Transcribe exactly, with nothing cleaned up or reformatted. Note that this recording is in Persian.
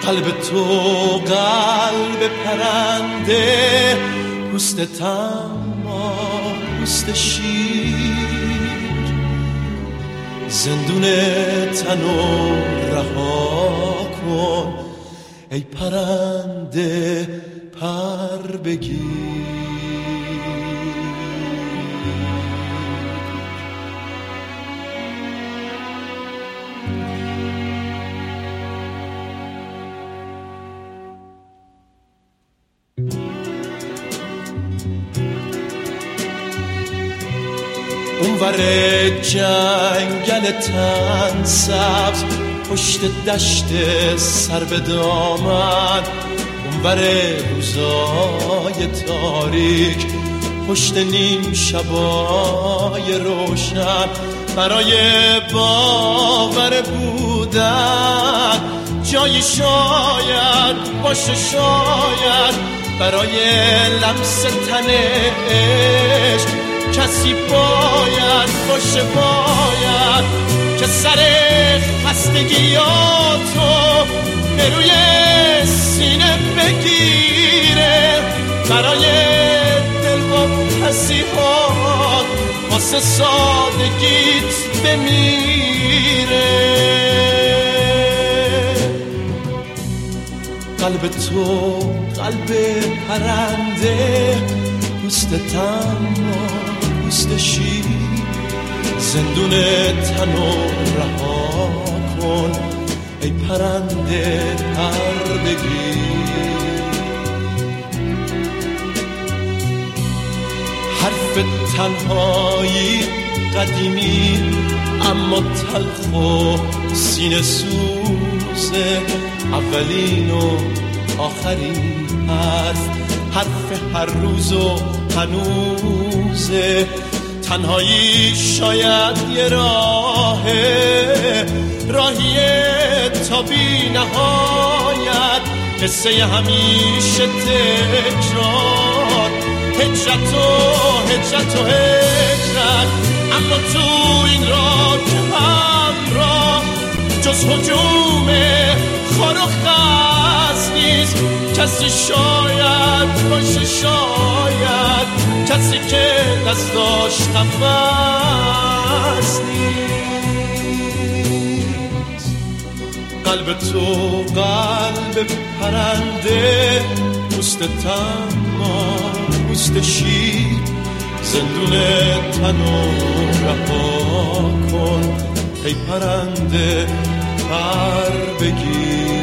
قلب تو قلب پرنده، پوست تما پوست شیر، زندون تنو رها کن ای پرنده پر بگیر. اونور جنگل تن سبز، پشت دشت سر به دامن، اونور روزای تاریک، پشت نیم شبای روشن، برای باور بودن جایی شاید باشه، شاید برای لمس تن عشق کسی باید باشه، باید که سر خستگیاتو به روی سینه بگیره، برای دلواپسی‌هات واسه سادگیت بمیره. قلب تو قلب پرنده، پوست تما پوست شیر، زندون تنو رها کن ای پرنده پر بگیر. حرف تنهایی قدیمی اما تلخ و سینه سوزه، اولین و آخرین حرف، حرف هر روز و هنوزه. تنهایی شاید یه راهه، راهیه تا بی نهایت، قصه همیشه تکرار، هجرت و هجرت و هجرت. اما تو این راه همراه جز هجوم خار و خس نیست کسی، شاید باشه، شاید کسی که دستاش نفس نیست. قلب تو قلب پرنده، پوست تما پوست شیر، زندون تنو رها کن ای پرنده پر بگیر.